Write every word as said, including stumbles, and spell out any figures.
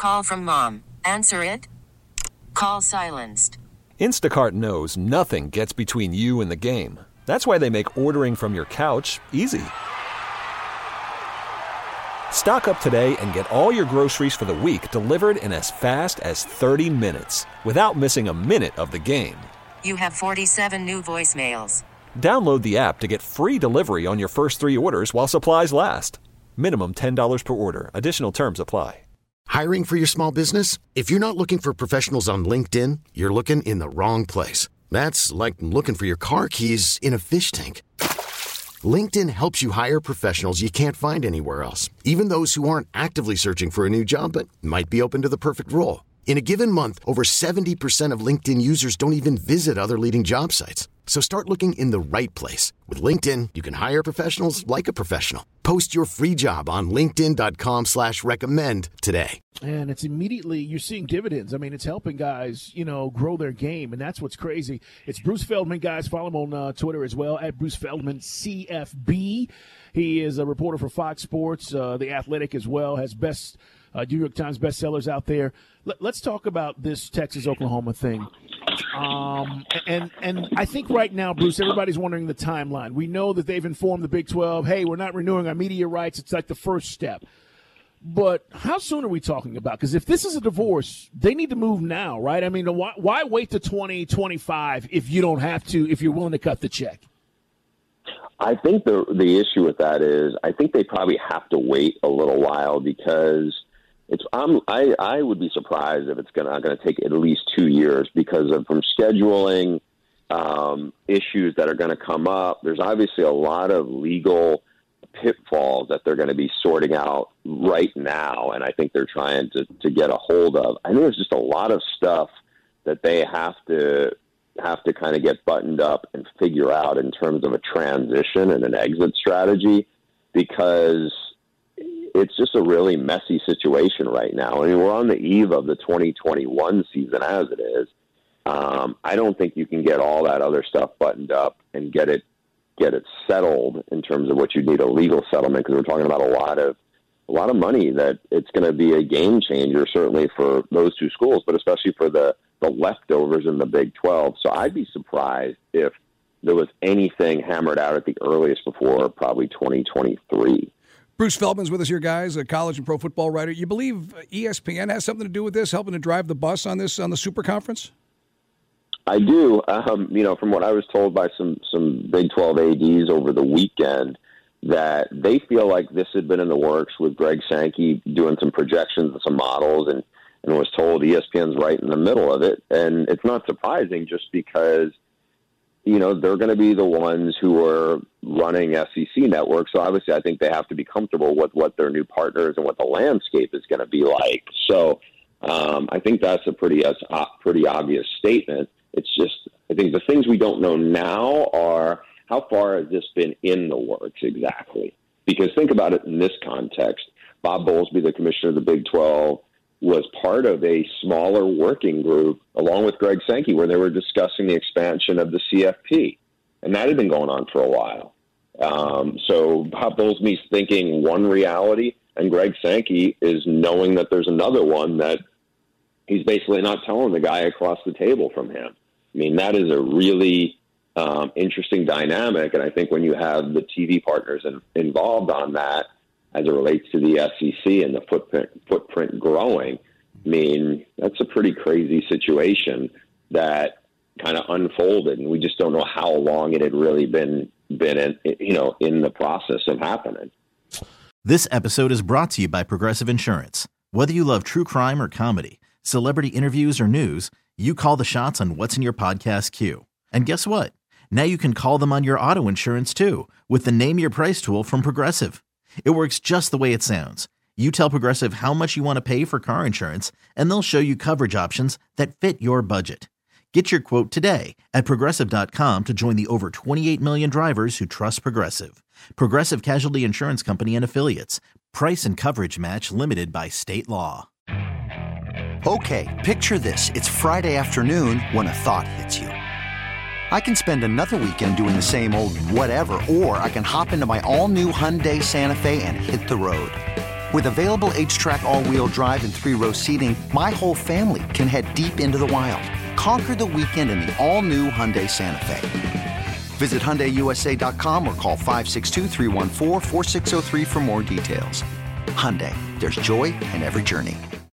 Call from mom. Answer it. Call silenced. Instacart knows nothing gets between you and the game. That's why they make ordering from your couch easy. Stock up today and get all your groceries for the week delivered in as fast as thirty minutes without missing a minute of the game. You have forty-seven new voicemails. Download the app to get free delivery on your first three orders while supplies last. Minimum ten dollars per order. Additional terms apply. Hiring for your small business? If you're not looking for professionals on LinkedIn, you're looking in the wrong place. That's like looking for your car keys in a fish tank. LinkedIn helps you hire professionals you can't find anywhere else, even those who aren't actively searching for a new job but might be open to the perfect role. In a given month, over seventy percent of LinkedIn users don't even visit other leading job sites. So start looking in the right place. With LinkedIn, you can hire professionals like a professional. Post your free job on linkedin.com slash recommend today. And it's immediately, you're seeing dividends. I mean, it's helping guys, you know, grow their game, and that's what's crazy. It's Bruce Feldman, guys. Follow him on uh, Twitter as well, at Bruce Feldman C F B. He is a reporter for Fox Sports, uh, The Athletic as well, has best uh, New York Times bestsellers out there. L- let's talk about this Texas-Oklahoma thing. Um, and and I think right now, Bruce, everybody's wondering the timeline. We know that they've informed the Big twelve, hey, we're not renewing our media rights. It's like the first step. But how soon are we talking about? Because if this is a divorce, they need to move now, right? I mean, why, why wait to twenty twenty-five if you don't have to, if you're willing to cut the check? I think the the issue with that is I think they probably have to wait a little while because it's I'm, I I would be surprised if it's gonna going to take at least two years because of from scheduling um, issues that are going to come up. There's obviously a lot of legal pitfalls that they're going to be sorting out right now, and I think they're trying to to get a hold of. I think there's just a lot of stuff that they have to have to kind of get buttoned up and figure out in terms of a transition and an exit strategy, because it's just a really messy situation right now. I mean, we're on the eve of the twenty twenty-one season as it is. Um, I don't think you can get all that other stuff buttoned up and get it get it settled in terms of what you need a legal settlement, because we're talking about a lot of a lot of money that it's going to be a game changer, certainly for those two schools, but especially for the, the leftovers in the Big twelve. So I'd be surprised if there was anything hammered out at the earliest before probably twenty twenty-three. Bruce Feldman's with us here, guys, a college and pro football writer. You believe E S P N has something to do with this, helping to drive the bus on this on the Super Conference? I do. Um, you know, from what I was told by some, some Big twelve A Ds over the weekend, that they feel like this had been in the works with Greg Sankey doing some projections and some models, and, and was told E S P N's right in the middle of it. And it's not surprising just because, you know, they're going to be the ones who are running S E C networks. So obviously I think they have to be comfortable with what their new partners and what the landscape is going to be like. So um, I think that's a pretty, uh, pretty obvious statement. It's just, I think the things we don't know now are how far has this been in the works exactly? Because think about it in this context. Bob Bowlesby, the commissioner of the Big twelve, was part of a smaller working group along with Greg Sankey where they were discussing the expansion of the C F P. And that had been going on for a while. Um, so Bob Bowlesby's thinking one reality, and Greg Sankey is knowing that there's another one that he's basically not telling the guy across the table from him. I mean, that is a really um, interesting dynamic, and I think when you have the T V partners in, involved on that, as it relates to the S E C and the footprint, footprint growing, I mean, that's a pretty crazy situation that kind of unfolded, and we just don't know how long it had really been, been in, you know, in the process of happening. This episode is brought to you by Progressive Insurance. Whether you love true crime or comedy, celebrity interviews or news, you call the shots on what's in your podcast queue. And guess what? Now you can call them on your auto insurance too with the Name Your Price tool from Progressive. It works just the way it sounds. You tell Progressive how much you want to pay for car insurance, and they'll show you coverage options that fit your budget. Get your quote today at Progressive dot com to join the over twenty-eight million drivers who trust Progressive. Progressive Casualty Insurance Company and Affiliates. Price and coverage match limited by state law. Okay, picture this. It's Friday afternoon when a thought hits you. I can spend another weekend doing the same old whatever, or I can hop into my all-new Hyundai Santa Fe and hit the road. With available H-Track all-wheel drive and three-row seating, my whole family can head deep into the wild. Conquer the weekend in the all-new Hyundai Santa Fe. Visit Hyundai U S A dot com or call five six two, three one four, four six zero three for more details. Hyundai, there's joy in every journey.